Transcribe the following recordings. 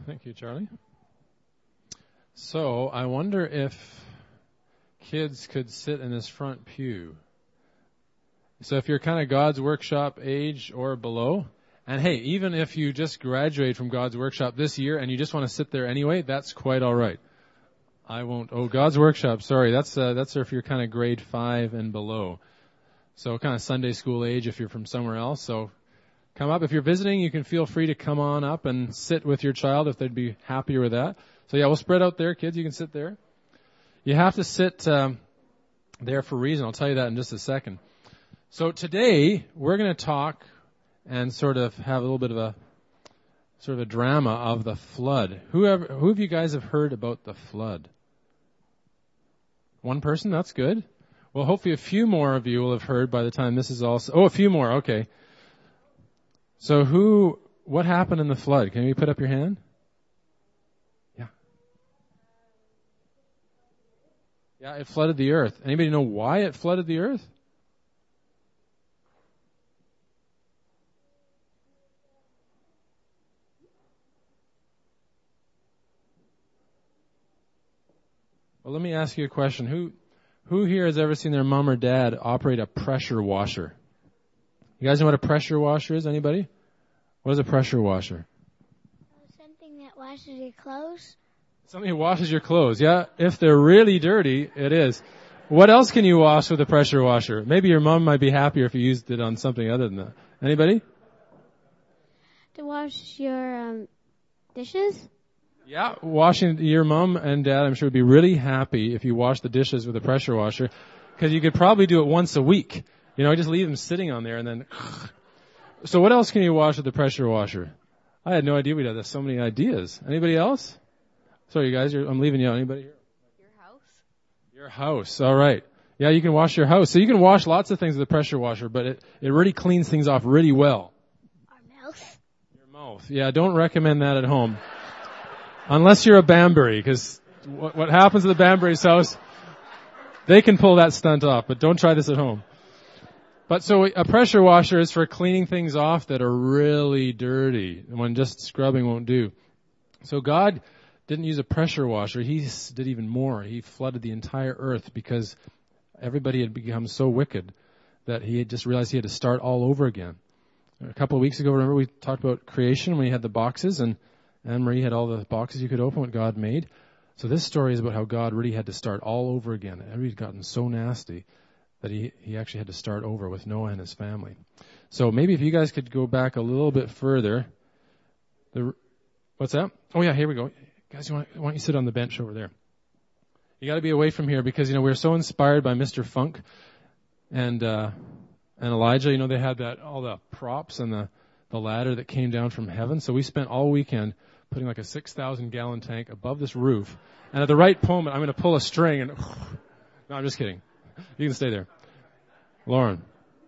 Thank you, Charlie. So I wonder if kids could sit in this front pew. So if you're kind of God's Workshop age or below, and hey, even if you just graduate from God's Workshop this year and you just want to sit there anyway, that's quite all right. I won't. Oh, God's Workshop. Sorry, that's if you're kind of grade 5 and below. So kind of Sunday school age if you're from somewhere else. So come up. If you're visiting, you can feel free to come on up and sit with your child if they'd be happier with that. So yeah, we'll spread out there, kids. You can sit there. You have to sit there for a reason. I'll tell you that in just a second. So today we're going to talk and sort of have a little bit of a drama of the flood. Who of you guys have heard about the flood? One person? That's good. Well, hopefully a few more of you will have heard by the time this is all... Oh, a few more. Okay. So what happened in the flood? Can you put up your hand? Yeah. Yeah, it flooded the earth. Anybody know why it flooded the earth? Well, let me ask you a question. Who here has ever seen their mom or dad operate a pressure washer? You guys know what a pressure washer is? Anybody? What is a pressure washer? Something that washes your clothes. Something that washes your clothes, yeah? If they're really dirty, it is. What else can you wash with a pressure washer? Maybe your mom might be happier if you used it on something other than that. Anybody? To wash your dishes. Yeah, washing your mom and dad, I'm sure, would be really happy if you washed the dishes with a pressure washer, because you could probably do it once a week. You know, just leave them sitting on there and then... So what else can you wash with the pressure washer? I had no idea we'd have so many ideas. Anybody else? Sorry, you guys, I'm leaving you out. Anybody here? Your house. Your house, all right. Yeah, you can wash your house. So you can wash lots of things with a pressure washer, but it really cleans things off really well. Our mouth. Your mouth. Yeah, don't recommend that at home. Unless you're a Banbury, because what happens at the Banbury's house, they can pull that stunt off, but don't try this at home. But so a pressure washer is for cleaning things off that are really dirty, when just scrubbing won't do. So God didn't use a pressure washer. He did even more. He flooded the entire earth because everybody had become so wicked that he had just realized he had to start all over again. A couple of weeks ago, remember we talked about creation when he had the boxes, and Anne-Marie had all the boxes you could open, what God made. So this story is about how God really had to start all over again. Everybody's gotten so nasty that he actually had to start over with Noah and his family. So maybe if you guys could go back a little bit further. What's that? Oh yeah, here we go. Guys, why don't you sit on the bench over there? You got to be away from here because, we're so inspired by Mr. Funk and Elijah. They had all the props and the ladder that came down from heaven. So we spent all weekend putting like a 6,000-gallon tank above this roof. And at the right moment, I'm going to pull a string and... No, I'm just kidding. You can stay there. Lauren.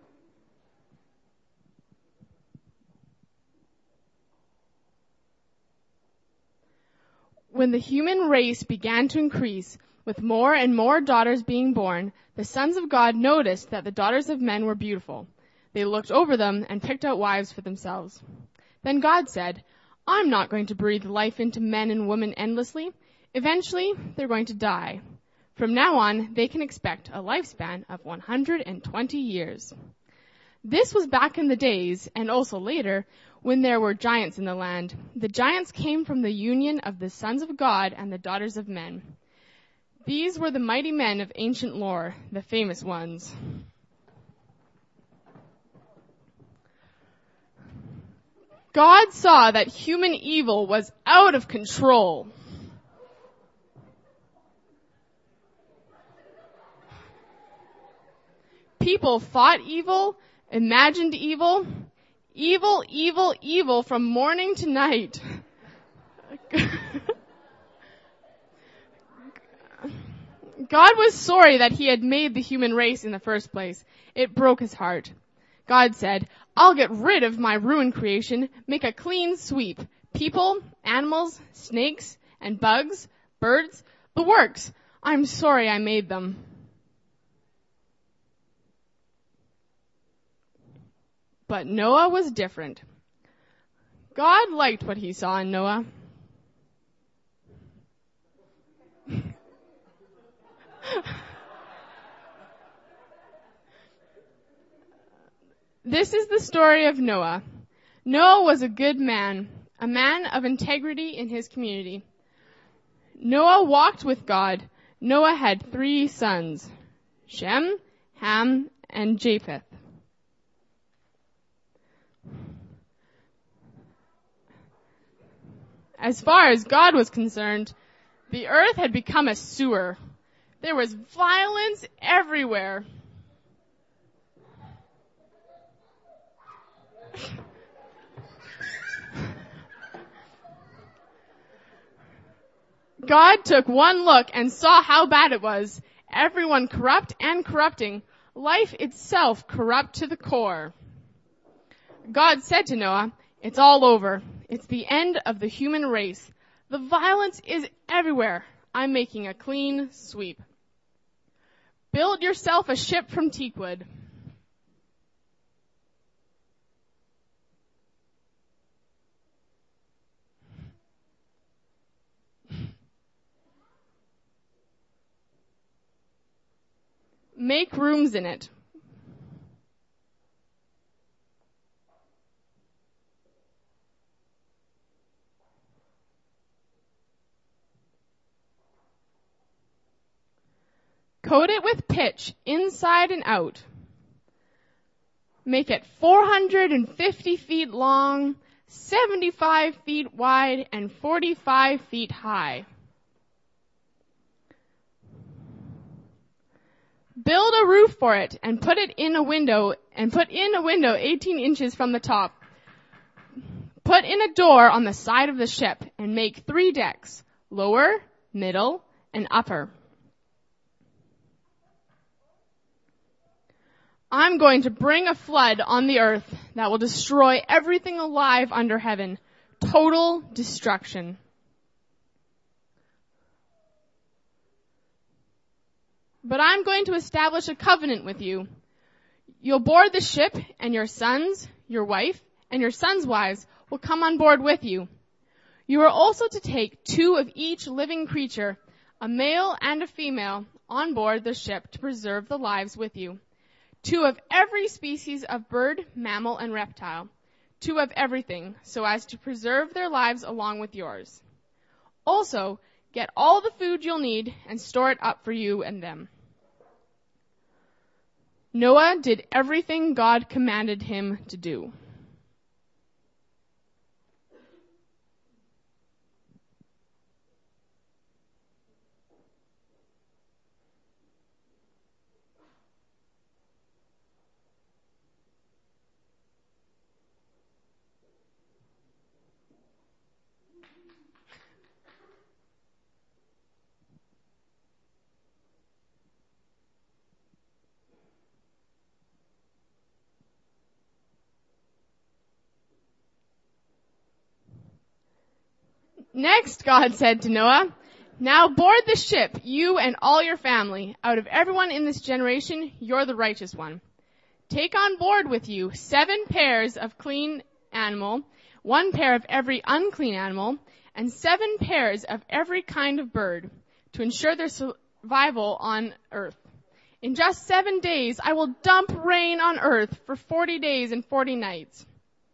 When the human race began to increase, with more and more daughters being born, the sons of God noticed that the daughters of men were beautiful. They looked over them and picked out wives for themselves. Then God said, I'm not going to breathe life into men and women endlessly. Eventually, they're going to die. From now on, they can expect a lifespan of 120 years. This was back in the days, and also later, when there were giants in the land. The giants came from the union of the sons of God and the daughters of men. These were the mighty men of ancient lore, the famous ones. God saw that human evil was out of control. People fought evil, imagined evil, evil from morning to night. God was sorry that he had made the human race in the first place. It broke his heart. God said, I'll get rid of my ruined creation, make a clean sweep. People, animals, snakes, and bugs, birds, the works. I'm sorry I made them. But Noah was different. God liked what he saw in Noah. This is the story of Noah. Noah was a good man, a man of integrity in his community. Noah walked with God. Noah had 3 sons, Shem, Ham, and Japheth. As far as God was concerned, the earth had become a sewer. There was violence everywhere. God took one look and saw how bad it was. Everyone corrupt and corrupting. Life itself corrupt to the core. God said to Noah, "It's all over. It's the end of the human race. The violence is everywhere. I'm making a clean sweep. Build yourself a ship from teakwood." Make rooms in it. Coat it with pitch inside and out. Make it 450 feet long, 75 feet wide, and 45 feet high. Build a roof for it and put in a window 18 inches from the top. Put in a door on the side of the ship and make 3 decks, lower, middle, and upper. I'm going to bring a flood on the earth that will destroy everything alive under heaven. Total destruction. But I'm going to establish a covenant with you. You'll board the ship, and your sons, your wife, and your sons' wives will come on board with you. You are also to take 2 of each living creature, a male and a female, on board the ship to preserve the lives with you. 2 of every species of bird, mammal, and reptile. 2 of everything, so as to preserve their lives along with yours. Also, get all the food you'll need and store it up for you and them. Noah did everything God commanded him to do. Next, God said to Noah, "Now board the ship, you and all your family. Out of everyone in this generation, you're the righteous one. Take on board with you 7 pairs of clean animal, 1 pair of every unclean animal, and 7 pairs of every kind of bird, to ensure their survival on earth. In just 7 days, I will dump rain on earth for 40 days and 40 nights."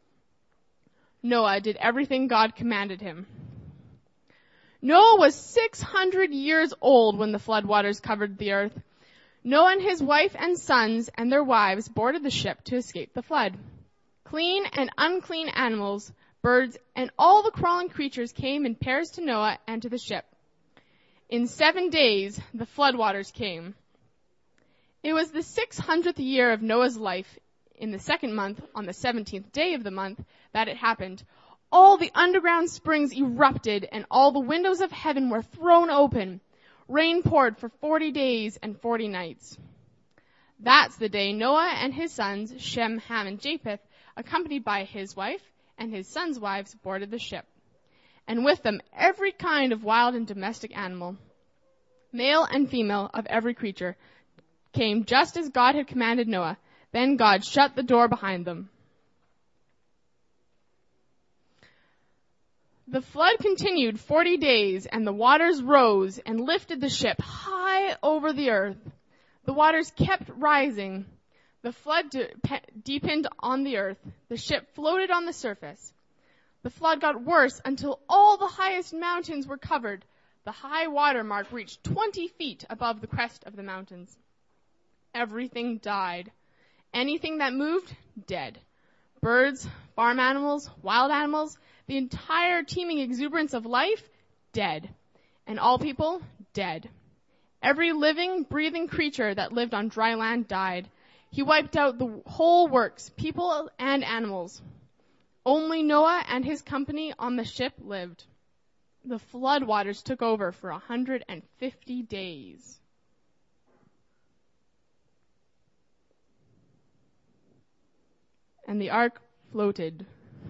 Noah did everything God commanded him. Noah was 600 years old when the floodwaters covered the earth. Noah and his wife and sons and their wives boarded the ship to escape the flood. Clean and unclean animals, birds, and all the crawling creatures came in pairs to Noah and to the ship. In 7 days, the floodwaters came. It was the 600th year of Noah's life, in the 2nd month, on the 17th day of the month, that it happened. All the underground springs erupted, and all the windows of heaven were thrown open. Rain poured for 40 days and 40 nights. That's the day Noah and his sons, Shem, Ham, and Japheth, accompanied by his wife and his sons' wives, boarded the ship. And with them every kind of wild and domestic animal, male and female of every creature, came just as God had commanded Noah. Then God shut the door behind them. The flood continued 40 days, and the waters rose and lifted the ship high over the earth. The waters kept rising. The flood deepened on the earth. The ship floated on the surface. The flood got worse until all the highest mountains were covered. The high water mark reached 20 feet above the crest of the mountains. Everything died. Anything that moved, dead. Birds, farm animals, wild animals, the entire teeming exuberance of life, dead. And all people, dead. Every living, breathing creature that lived on dry land died. He wiped out the whole works, people and animals. Only Noah and his company on the ship lived. The flood waters took over for 150 days. And the ark floated.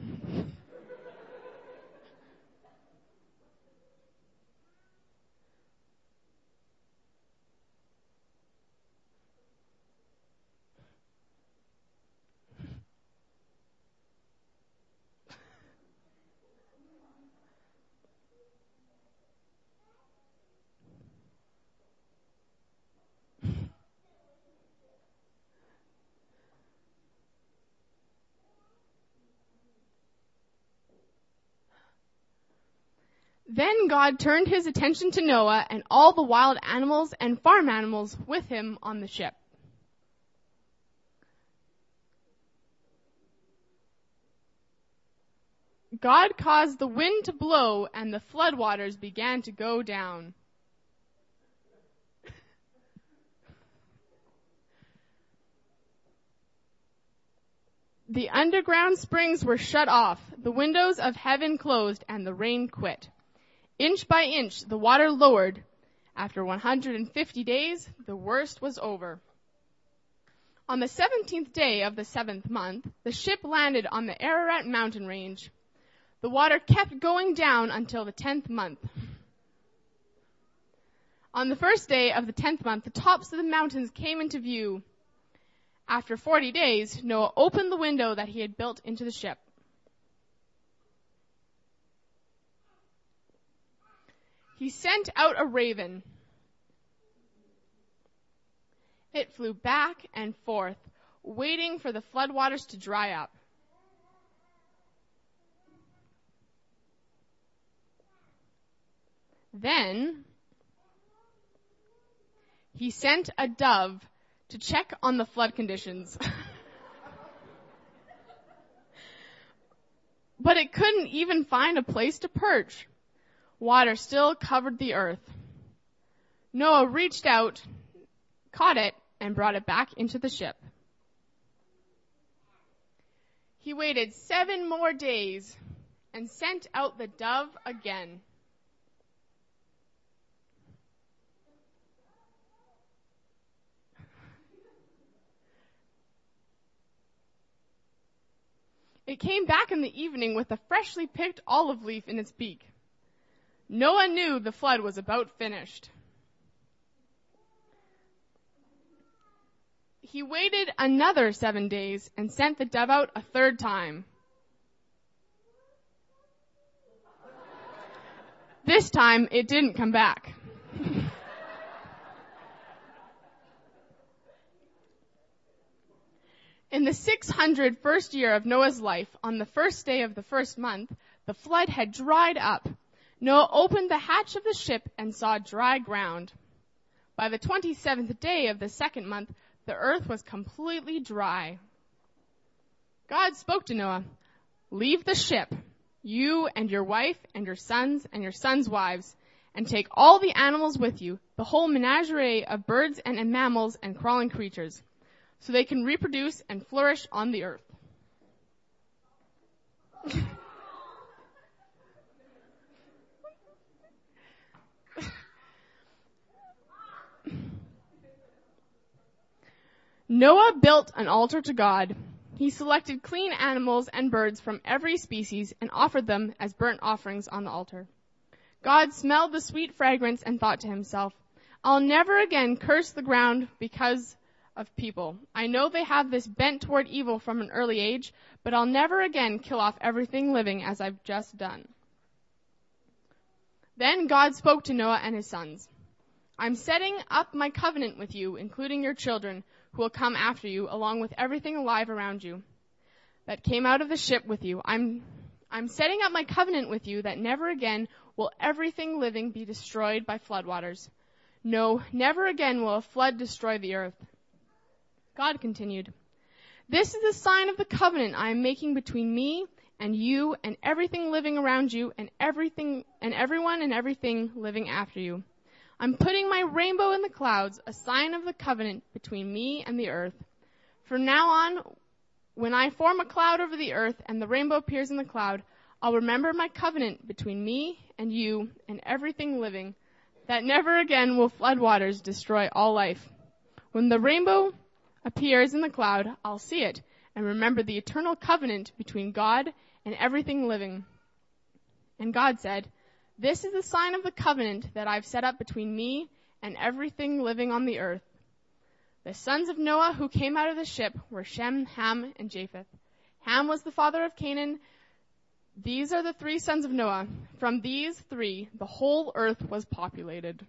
Then God turned his attention to Noah and all the wild animals and farm animals with him on the ship. God caused the wind to blow and the floodwaters began to go down. The underground springs were shut off, the windows of heaven closed, and the rain quit. Inch by inch, the water lowered. After 150 days, the worst was over. On the 17th day of the 7th month, the ship landed on the Ararat mountain range. The water kept going down until the 10th month. On the first day of the 10th month, the tops of the mountains came into view. After 40 days, Noah opened the window that he had built into the ship. He sent out a raven. It flew back and forth, waiting for the floodwaters to dry up. Then he sent a dove to check on the flood conditions. But it couldn't even find a place to perch. Water still covered the earth. Noah reached out, caught it, and brought it back into the ship. He waited 7 more days and sent out the dove again. It came back in the evening with a freshly picked olive leaf in its beak. Noah knew the flood was about finished. He waited another 7 days and sent the dove out a 3rd time. This time, it didn't come back. In the 601st year of Noah's life, on the first day of the 1st month, the flood had dried up. Noah opened the hatch of the ship and saw dry ground. By the 27th day of the 2nd month, the earth was completely dry. God spoke to Noah, "Leave the ship, you and your wife and your sons wives, and take all the animals with you, the whole menagerie of birds and mammals and crawling creatures, so they can reproduce and flourish on the earth." Noah built an altar to God. He selected clean animals and birds from every species and offered them as burnt offerings on the altar. God smelled the sweet fragrance and thought to himself, "I'll never again curse the ground because of people. I know they have this bent toward evil from an early age, but I'll never again kill off everything living as I've just done." Then God spoke to Noah and his sons. I'm setting up my covenant with you, including your children, who will come after you, along with everything alive around you that came out of the ship with you. I'm setting up my covenant with you that never again will everything living be destroyed by floodwaters. No, never again will a flood destroy the earth. God continued, this is the sign of the covenant I am making between me and you and everything living around you and everyone and everything living after you. I'm putting my rainbow in the clouds, a sign of the covenant between me and the earth. From now on, when I form a cloud over the earth and the rainbow appears in the cloud, I'll remember my covenant between me and you and everything living, that never again will floodwaters destroy all life. When the rainbow appears in the cloud, I'll see it and remember the eternal covenant between God and everything living. And God said, this is the sign of the covenant that I've set up between me and everything living on the earth. The sons of Noah who came out of the ship were Shem, Ham, and Japheth. Ham was the father of Canaan. These are the 3 sons of Noah. From these 3, the whole earth was populated.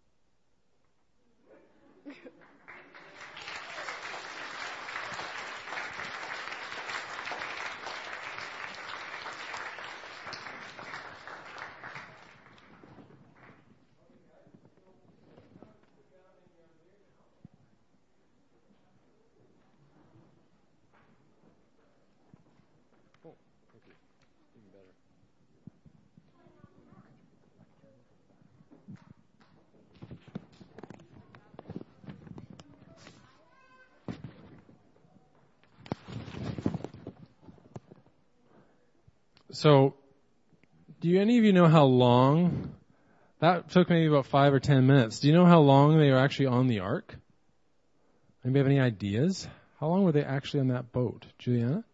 So, do any of you know how long? That took maybe about 5 or 10 minutes. Do you know how long they were actually on the ark? Anybody have any ideas? How long were they actually on that boat? Juliana?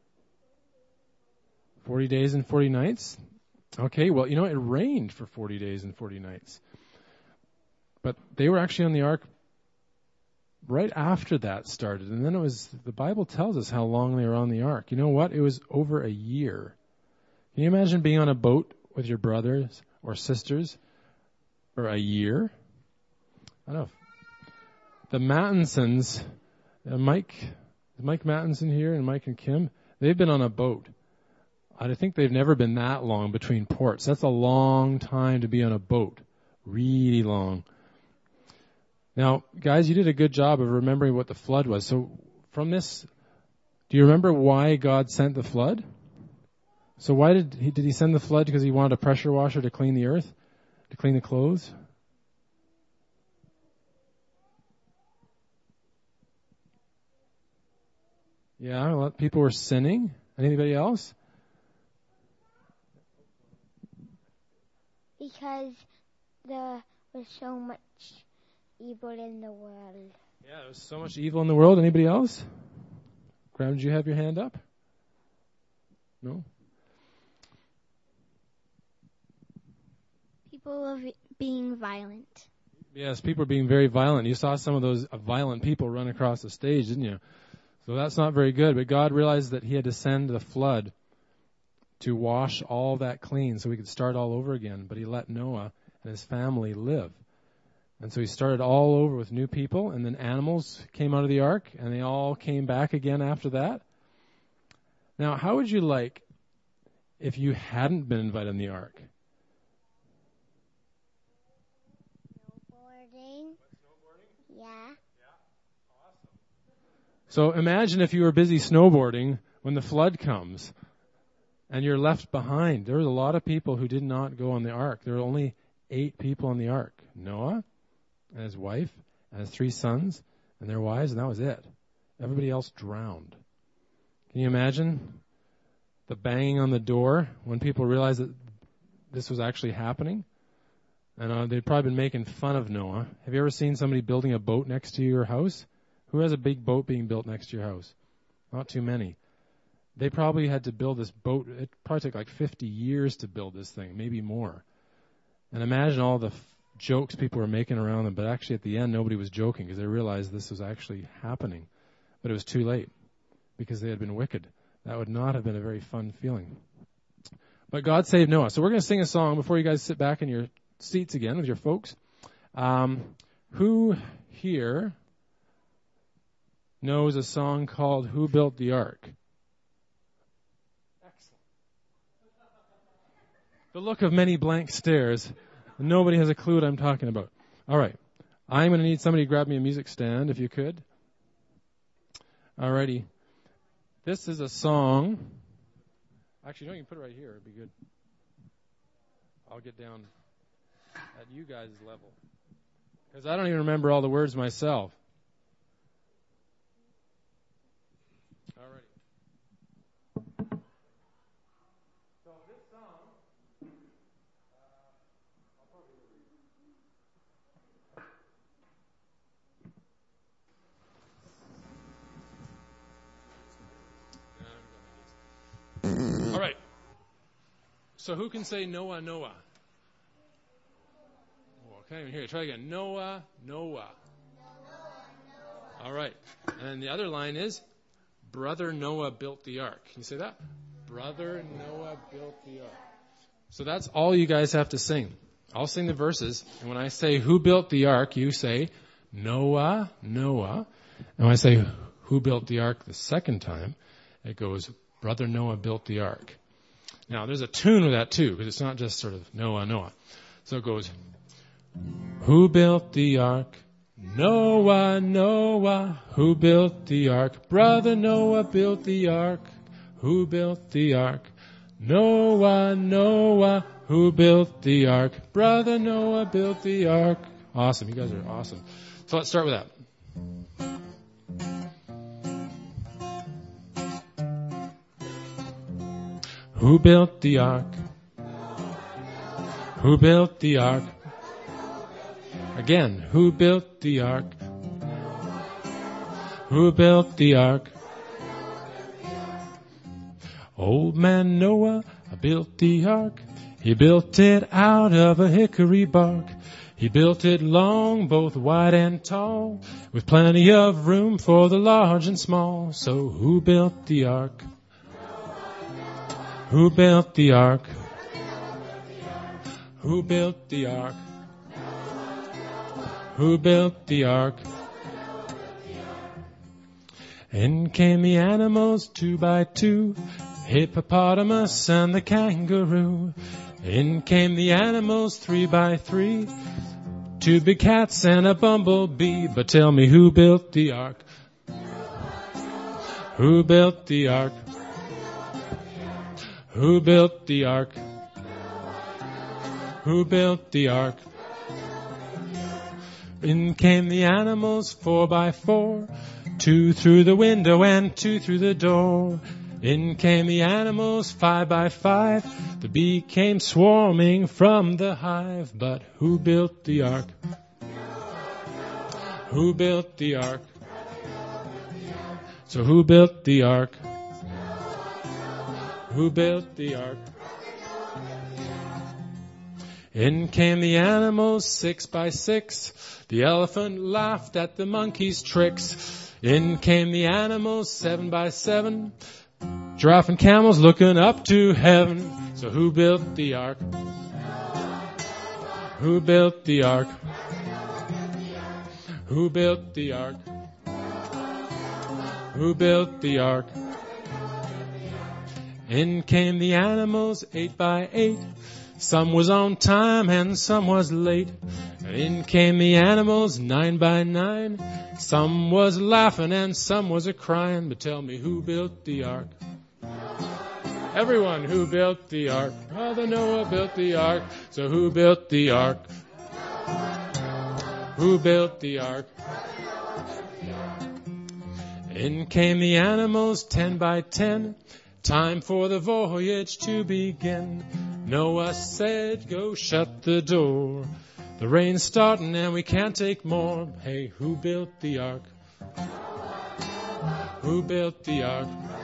40 days and 40 nights? Okay, well, it rained for 40 days and 40 nights. But they were actually on the ark right after that started. And then the Bible tells us how long they were on the ark. You know what? It was over a year. Can you imagine being on a boat with your brothers or sisters for a year? I don't know. The Mattinsons, Mike Mattinson here and Mike and Kim, they've been on a boat. I think they've never been that long between ports. That's a long time to be on a boat. Really long. Now, guys, you did a good job of remembering what the flood was. So from this, do you remember why God sent the flood? So why did he send the flood? Because he wanted a pressure washer to clean the earth? To clean the clothes? Yeah, a lot of people were sinning. Anybody else? Because there was so much evil in the world. Yeah, there was so much evil in the world. Anybody else? Graham, did you have your hand up? No? People were being violent. Yes, people are being very violent. You saw some of those violent people run across the stage, didn't you? So that's not very good. But God realized that he had to send the flood to wash all that clean so we could start all over again. But he let Noah and his family live. And so he started all over with new people, and then animals came out of the ark, and they all came back again after that. Now, how would you like if you hadn't been invited on the ark? Snowboarding. Yeah. So imagine if you were busy snowboarding when the flood comes and you're left behind. There was a lot of people who did not go on the ark. There were only 8 people on the ark. Noah and his wife and his 3 sons and their wives, and that was it. Everybody else drowned. Can you imagine the banging on the door when people realized that this was actually happening? And they'd probably been making fun of Noah. Have you ever seen somebody building a boat next to your house? Who has a big boat being built next to your house? Not too many. They probably had to build this boat. It probably took like 50 years to build this thing, maybe more. And imagine all the jokes people were making around them. But actually at the end, nobody was joking because they realized this was actually happening. But it was too late because they had been wicked. That would not have been a very fun feeling. But God saved Noah. So we're going to sing a song before you guys sit back in your seats again with your folks. Who here knows a song called Who Built the Ark? Excellent. The look of many blank stares. Nobody has a clue what I'm talking about. All right. I'm going to need somebody to grab me a music stand, if you could. All righty. This is a song. Actually, no, you can put it right here. It'd be good. I'll get down at you guys' level. Because I don't even remember all the words myself. All righty. So this song, I'll probably all right. So who can say Noah, Noah? Oh, I can't even hear you. Try again. Noah, Noah. All right. And the other line is, Brother Noah built the ark. Can you say that? Brother Noah built the ark. So that's all you guys have to sing. I'll sing the verses. And when I say who built the ark, you say Noah, Noah. And when I say who built the ark the second time, it goes Brother Noah built the ark. Now, there's a tune with that too, because it's not just sort of Noah, Noah. So it goes, who built the ark? Noah, Noah. Who built the ark? Brother Noah built the ark. Who built the ark? Noah, Noah. Who built the ark? Brother Noah built the ark. Awesome. You guys are awesome. So let's start with that. Who built the ark? Who built the ark? Again, who built the ark? Who built the ark? Old man Noah built the ark. He built it out of a hickory bark. He built it long, both wide and tall, with plenty of room for the large and small. So who built the ark? Who built the ark? Who built the ark? Who built the ark? In came the animals 2 by 2, hippopotamus and the kangaroo. In came the animals 3 by 3, 2 big cats and a bumblebee. But tell me, who built the ark? Who built the ark? Who built the ark? Who built the ark? In came the animals 4 by 4, 2 through the window and 2 through the door. In came the animals 5 by 5, the bee came swarming from the hive. But who built the ark? Who built the ark? So who built the ark? Who built the ark? In came the animals 6 by 6. The elephant laughed at the monkey's tricks. In came the animals 7 by 7. Giraffe and camels looking up to heaven. So who built the ark? Who built the ark? Who built the ark? Who built the ark? In came the animals 8 by 8. Some was on time and some was late. And in came the animals 9 by 9. Some was laughing and some was a-crying. But tell me, who built the ark? Everyone, who built the ark? Brother Noah built the ark. So who built the ark? Who built the ark? In came the animals 10 by 10. Time for the voyage to begin. Noah said, go shut the door. The rain's starting and we can't take more. Hey, who built the ark? Who built the ark?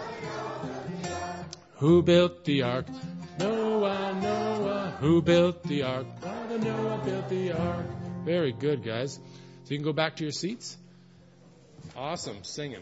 Who built the ark? Noah, Noah. Who built the ark? Brother Noah built the ark. Very good, guys. So you can go back to your seats. Awesome, singing.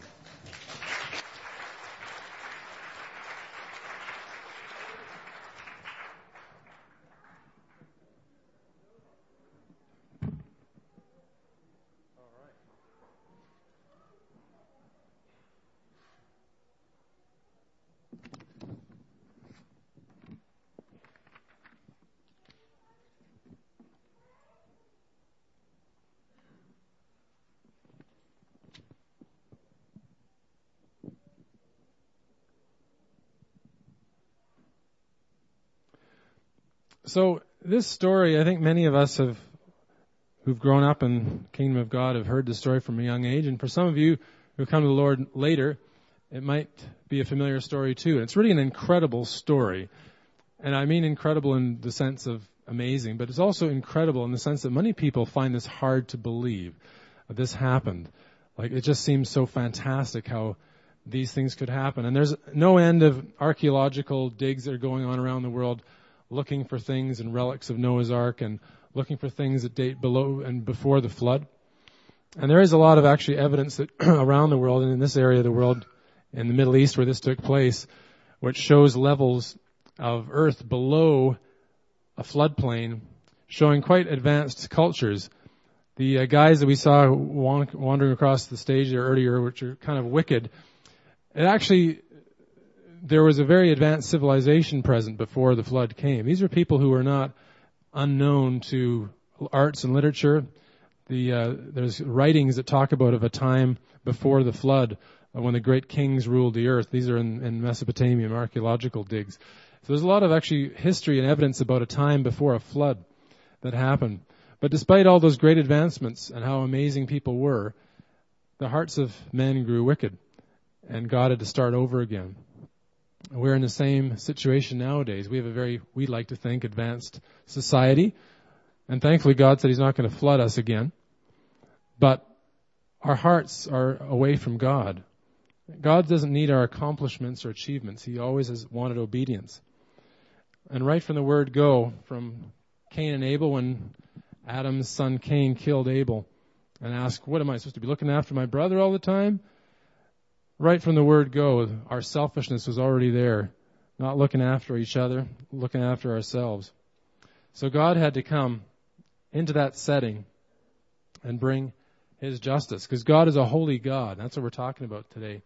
So this story, I think many of us who've grown up in the kingdom of God have heard the story from a young age. And for some of you who come to the Lord later, it might be a familiar story too. And it's really an incredible story. And I mean incredible in the sense of amazing, but it's also incredible in the sense that many people find this hard to believe that this happened. Like, it just seems so fantastic how these things could happen. And there's no end of archaeological digs that are going on around the world looking for things and relics of Noah's Ark and looking for things that date below and before the flood. And there is a lot of actually evidence that around the world and in this area of the world, in the Middle East where this took place, which shows levels of earth below a floodplain, showing quite advanced cultures. The guys that we saw wandering across the stage there earlier, which are kind of wicked, there was a very advanced civilization present before the flood came. These are people who were not unknown to arts and literature. There's writings that talk about of a time before the flood when the great kings ruled the earth. These are in Mesopotamia, archaeological digs. So there's a lot of actually history and evidence about a time before a flood that happened. But despite all those great advancements and how amazing people were, the hearts of men grew wicked, and God had to start over again. We're in the same situation nowadays. We have a very, we like to think, advanced society, and thankfully God said He's not going to flood us again. But our hearts are away from God. God doesn't need our accomplishments or achievements. He always has wanted obedience. And right from the word go, from Cain and Abel, when Adam's son Cain killed Abel and asked, what am I supposed to be looking after my brother all the time? Right from the word go, our selfishness was already there, not looking after each other, looking after ourselves. So God had to come into that setting and bring His justice, because God is a holy God. That's what we're talking about today.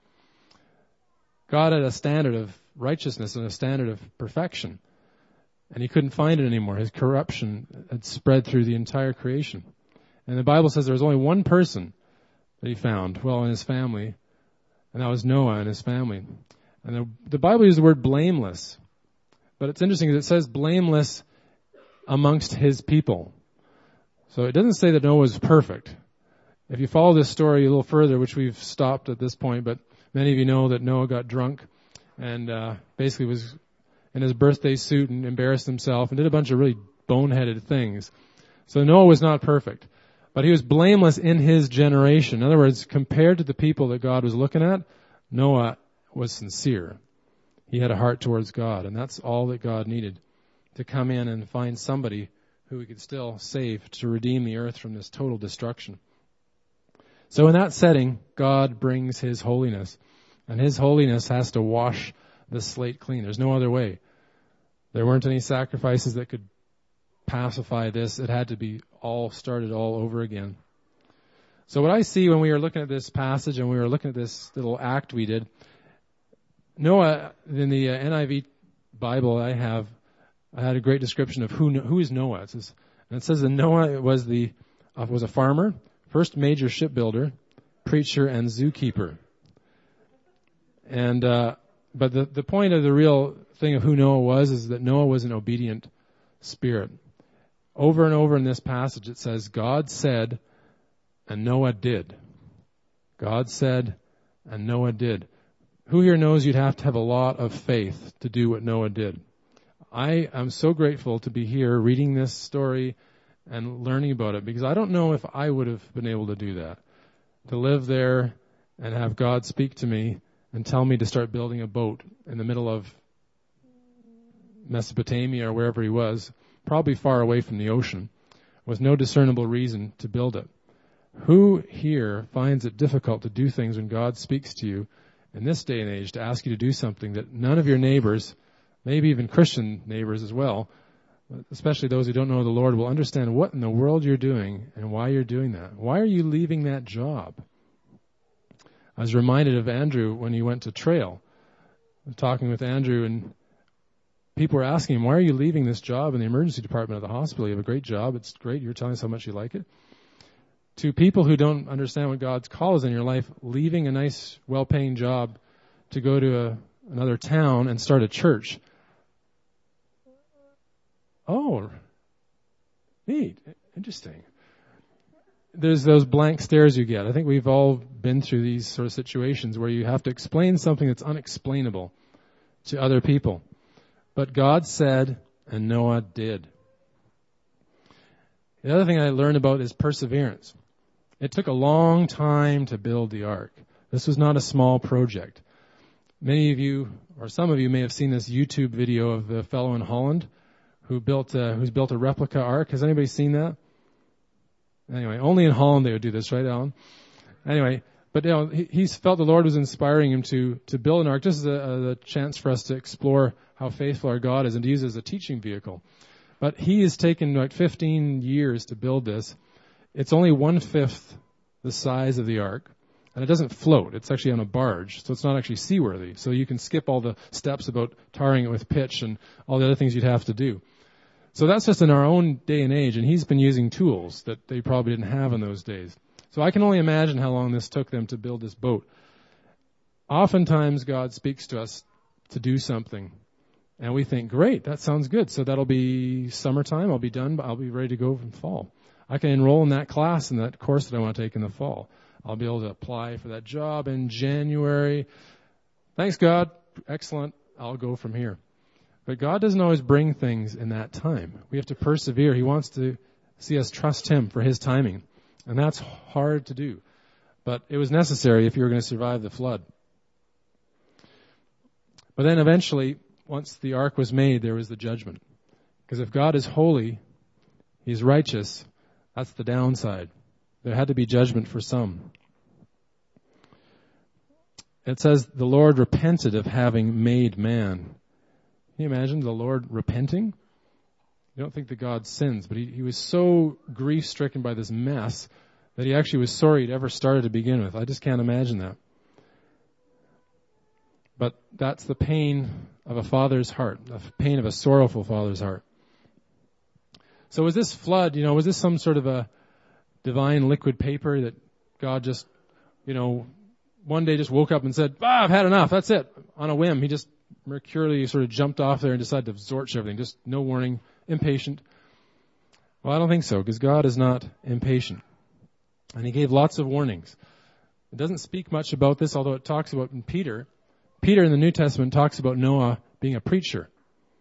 God had a standard of righteousness and a standard of perfection, and He couldn't find it anymore. His corruption had spread through the entire creation. And the Bible says there was only one person that He found, in His family, and that was Noah and his family. And the Bible uses the word blameless, but it's interesting because it says blameless amongst His people. So it doesn't say that Noah was perfect. If you follow this story a little further, which we've stopped at this point, but many of you know that Noah got drunk and basically was in his birthday suit and embarrassed himself and did a bunch of really boneheaded things. So Noah was not perfect, but he was blameless in his generation. In other words, compared to the people that God was looking at, Noah was sincere. He had a heart towards God, and that's all that God needed, to come in and find somebody who He could still save to redeem the earth from this total destruction. So in that setting, God brings His holiness, and His holiness has to wash the slate clean. There's no other way. There weren't any sacrifices that could pacify this. It had to be all started all over again. So what I see when we were looking at this passage and we were looking at this little act we did, Noah, in the NIV Bible I had a great description of who is Noah. It says that Noah was a farmer, first major shipbuilder, preacher, and zookeeper. And but the point of the real thing of who Noah was is that Noah was an obedient spirit. Over and over in this passage it says, God said, and Noah did. God said, and Noah did. Who here knows you'd have to have a lot of faith to do what Noah did? I am so grateful to be here reading this story and learning about it, because I don't know if I would have been able to do that. To live there and have God speak to me and tell me to start building a boat in the middle of Mesopotamia or wherever he was, probably far away from the ocean, with no discernible reason to build it. Who here finds it difficult to do things when God speaks to you in this day and age to ask you to do something that none of your neighbors, maybe even Christian neighbors as well, especially those who don't know the Lord, will understand what in the world you're doing and why you're doing that? Why are you leaving that job? I was reminded of Andrew when he went to Trail. I was talking with Andrew, and people were asking him, why are you leaving this job in the emergency department of the hospital? You have a great job. It's great. You're telling us how much you like it. To people who don't understand what God's call is in your life, leaving a nice, well-paying job to go to another town and start a church. oh, neat, interesting. There's those blank stares you get. I think we've all been through these sort of situations where you have to explain something that's unexplainable to other people. But God said, and Noah did. The other thing I learned about is perseverance. It took a long time to build the ark. This was not a small project. Many of you, or some of you, may have seen this YouTube video of the fellow in Holland who's built a replica ark. Has anybody seen that? Anyway, only in Holland they would do this, right, Alan? Anyway, but he felt the Lord was inspiring him to build an ark, just as a chance for us to explore how faithful our God is and to use it as a teaching vehicle. But he has taken like 15 years to build this. It's only 1/5 the size of the ark, and it doesn't float. It's actually on a barge, so it's not actually seaworthy. So you can skip all the steps about tarring it with pitch and all the other things you'd have to do. So that's just in our own day and age, and he's been using tools that they probably didn't have in those days. So I can only imagine how long this took them to build this boat. Oftentimes God speaks to us to do something, and we think, great, that sounds good. So that'll be summertime, I'll be done, but I'll be ready to go in fall. I can enroll in that class and that course that I want to take in the fall. I'll be able to apply for that job in January. Thanks, God. Excellent. I'll go from here. But God doesn't always bring things in that time. We have to persevere. He wants to see us trust Him for His timing. And that's hard to do. But it was necessary if you were going to survive the flood. But then eventually, once the ark was made, there was the judgment. Because if God is holy, He's righteous, that's the downside. There had to be judgment for some. It says, the Lord repented of having made man. Can you imagine the Lord repenting? You don't think that God sins, but he was so grief-stricken by this mess that he actually was sorry he'd ever started to begin with. I just can't imagine that. But that's the pain of a father's heart, the pain of a sorrowful father's heart. So was this flood, was this some sort of a divine liquid paper that God just, one day just woke up and said, I've had enough, that's it. On a whim, he just mercurially sort of jumped off there and decided to absorb everything, just no warning, impatient. Well, I don't think so, because God is not impatient. And he gave lots of warnings. It doesn't speak much about this, although it talks about in Peter. Peter in the New Testament talks about Noah being a preacher.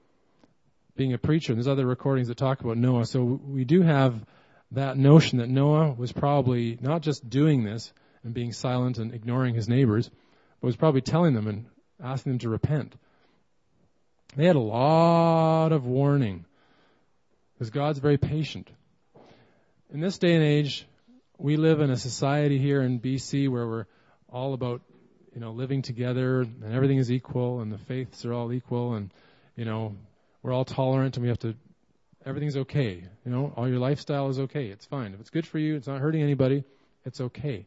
And there's other recordings that talk about Noah. So we do have that notion that Noah was probably not just doing this and being silent and ignoring his neighbors, but was probably telling them and asking them to repent. They had a lot of warning because God's very patient. In this day and age, we live in a society here in BC where we're all about, living together and everything is equal and the faiths are all equal and, we're all tolerant and everything's okay. All your lifestyle is okay. It's fine. If it's good for you, it's not hurting anybody, it's okay.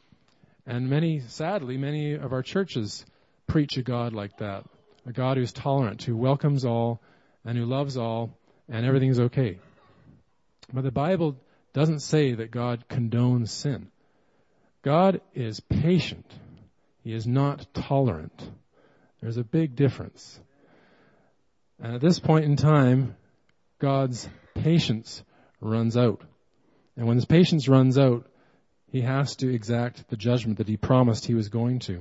And sadly, many of our churches preach a God like that. A God who's tolerant, who welcomes all and who loves all and everything's okay. But the Bible doesn't say that God condones sin. God is patient. He is not tolerant. There's a big difference. And at this point in time, God's patience runs out. And when his patience runs out, he has to exact the judgment that he promised he was going to.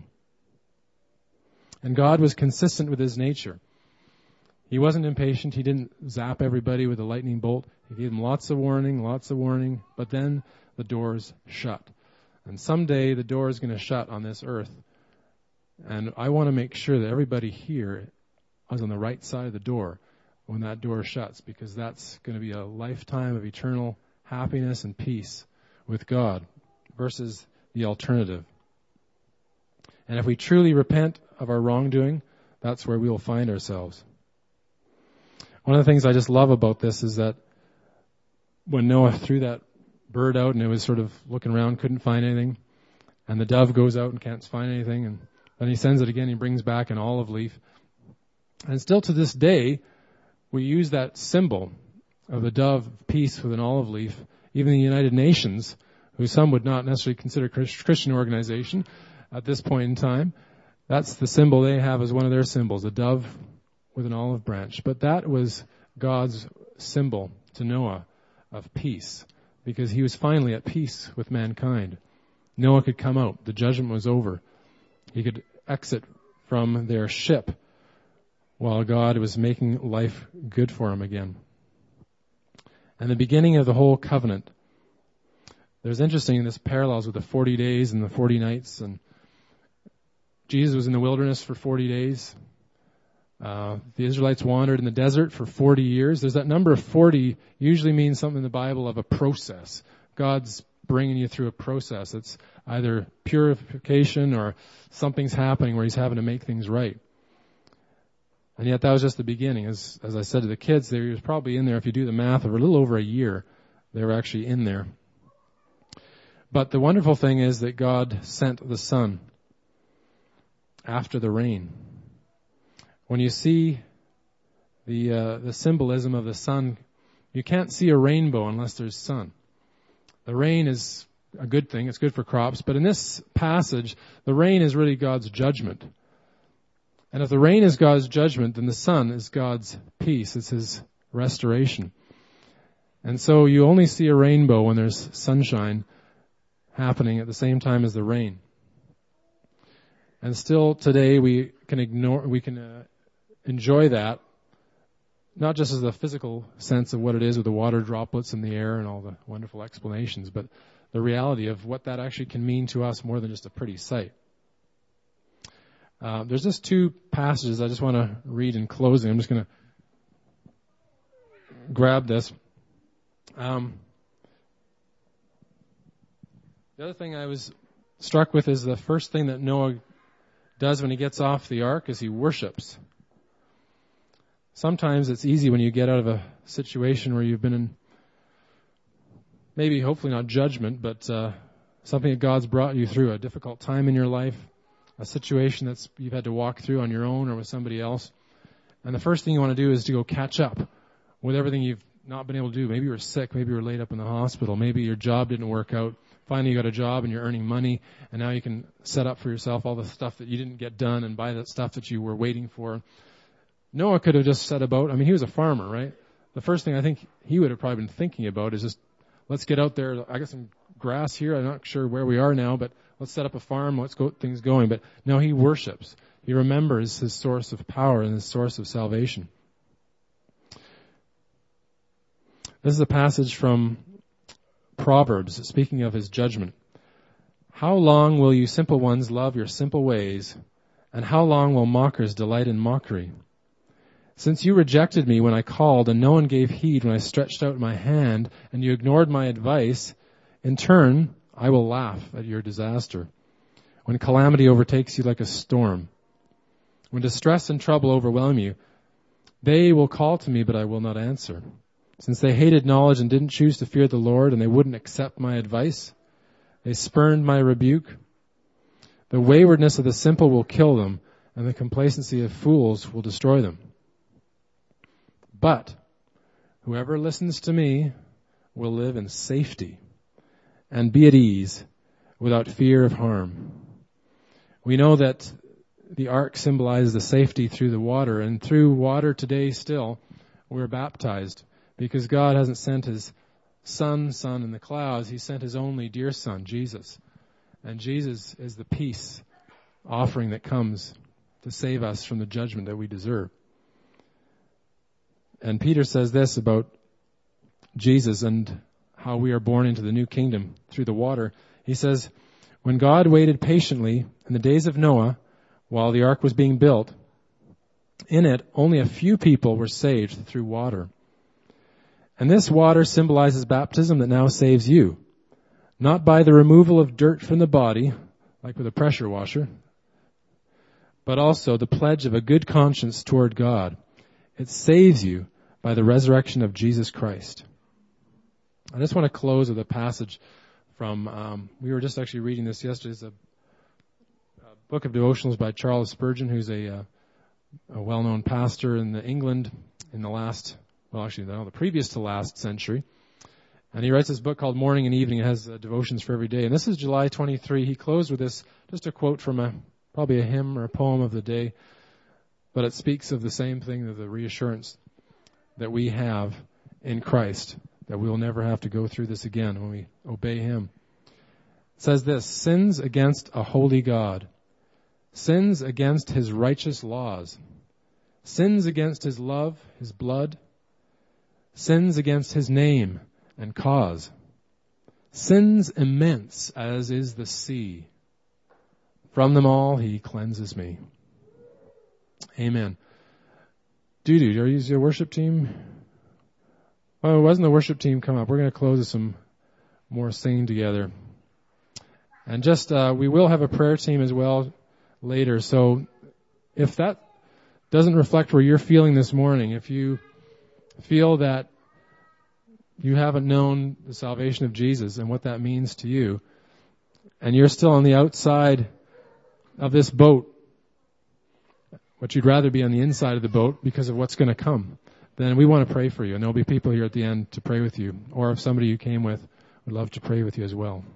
And God was consistent with his nature. He wasn't impatient. He didn't zap everybody with a lightning bolt. He gave them lots of warning, but then the doors shut. And someday the door is going to shut on this earth. And I want to make sure that everybody here is on the right side of the door when that door shuts, because that's going to be a lifetime of eternal happiness and peace with God versus the alternative. And if we truly repent of our wrongdoing, that's where we will find ourselves. One of the things I just love about this is that when Noah threw that bird out and it was sort of looking around, couldn't find anything, and the dove goes out and can't find anything, and then he sends it again, he brings back an olive leaf. And still to this day, we use that symbol of the dove of peace with an olive leaf. Even the United Nations, who some would not necessarily consider a Christian organization at this point in time, that's the symbol they have as one of their symbols, a dove with an olive branch. But that was God's symbol to Noah of peace, because he was finally at peace with mankind. Noah could come out. The judgment was over. He could exit from their ship while God was making life good for him again. And the beginning of the whole covenant. There's interesting, this parallels with the 40 days and the 40 nights. And Jesus was in the wilderness for 40 days. The Israelites wandered in the desert for 40 years. There's that number of 40 usually means something in the Bible of a process. God's bringing you through a process. It's either purification or something's happening where he's having to make things right. And yet that was just the beginning. As I said to the kids, they was probably in there, if you do the math, of a little over a year. They were actually in there. But the wonderful thing is that God sent the sun after the rain. When you see the symbolism of the sun, you can't see a rainbow unless there's sun. The rain is a good thing. It's good for crops. But in this passage, the rain is really God's judgment. And if the rain is God's judgment, then the sun is God's peace. It's his restoration. And so you only see a rainbow when there's sunshine happening at the same time as the rain. And still today we can enjoy that, not just as a physical sense of what it is with the water droplets in the air and all the wonderful explanations, but the reality of what that actually can mean to us more than just a pretty sight. There's just two passages I just want to read in closing. I'm just going to grab this. The other thing I was struck with is the first thing that Noah does when he gets off the ark is he worships. Sometimes it's easy when you get out of a situation where you've been in, maybe hopefully not judgment, but something that God's brought you through, a difficult time in your life, a situation that's you've had to walk through on your own or with somebody else. And the first thing you want to do is to go catch up with everything you've not been able to do. Maybe you were sick, maybe you were laid up in the hospital, maybe your job didn't work out. Finally you got a job and you're earning money, and now you can set up for yourself all the stuff that you didn't get done and buy that stuff that you were waiting for. Noah could have just set about, he was a farmer, right? The first thing I think he would have probably been thinking about is just, let's get out there. I got some grass here. I'm not sure where we are now, but let's set up a farm. Let's get things going. But no, he worships. He remembers his source of power and his source of salvation. This is a passage from Proverbs, speaking of his judgment. How long will you simple ones love your simple ways, and how long will mockers delight in mockery? Since you rejected me when I called, and no one gave heed when I stretched out my hand, and you ignored my advice, in turn, I will laugh at your disaster. When calamity overtakes you like a storm, when distress and trouble overwhelm you, they will call to me, but I will not answer. Since they hated knowledge and didn't choose to fear the Lord, and they wouldn't accept my advice, they spurned my rebuke. The waywardness of the simple will kill them, and the complacency of fools will destroy them. But whoever listens to me will live in safety and be at ease without fear of harm. We know that the ark symbolizes the safety through the water, and through water today still we're baptized because God hasn't sent his son in the clouds. He sent his only dear son, Jesus. And Jesus is the peace offering that comes to save us from the judgment that we deserve. And Peter says this about Jesus and how we are born into the new kingdom through the water. He says, when God waited patiently in the days of Noah while the ark was being built, in it only a few people were saved through water. And this water symbolizes baptism that now saves you, not by the removal of dirt from the body, like with a pressure washer, but also the pledge of a good conscience toward God. It saves you by the resurrection of Jesus Christ. I just want to close with a passage from, we were just actually reading this yesterday. It's a book of devotionals by Charles Spurgeon, who's a well-known pastor in England in the previous to last century. And he writes this book called Morning and Evening. It has devotions for every day. And this is July 23. He closed with this, just a quote from probably a hymn or a poem of the day. But it speaks of the same thing, of the reassurance that we have in Christ, that we will never have to go through this again when we obey Him. It says this: sins against a holy God, sins against His righteous laws, sins against His love, His blood, sins against His name and cause, sins immense as is the sea. From them all He cleanses me. Amen. Dudu, are you your worship team? Oh, wasn't the worship team come up? We're going to close with some more singing together. And just, we will have a prayer team as well later. So if that doesn't reflect where you're feeling this morning, if you feel that you haven't known the salvation of Jesus and what that means to you, and you're still on the outside of this boat, but you'd rather be on the inside of the boat because of what's going to come, then we want to pray for you. And there'll be people here at the end to pray with you. Or if somebody you came with would love to pray with you as well.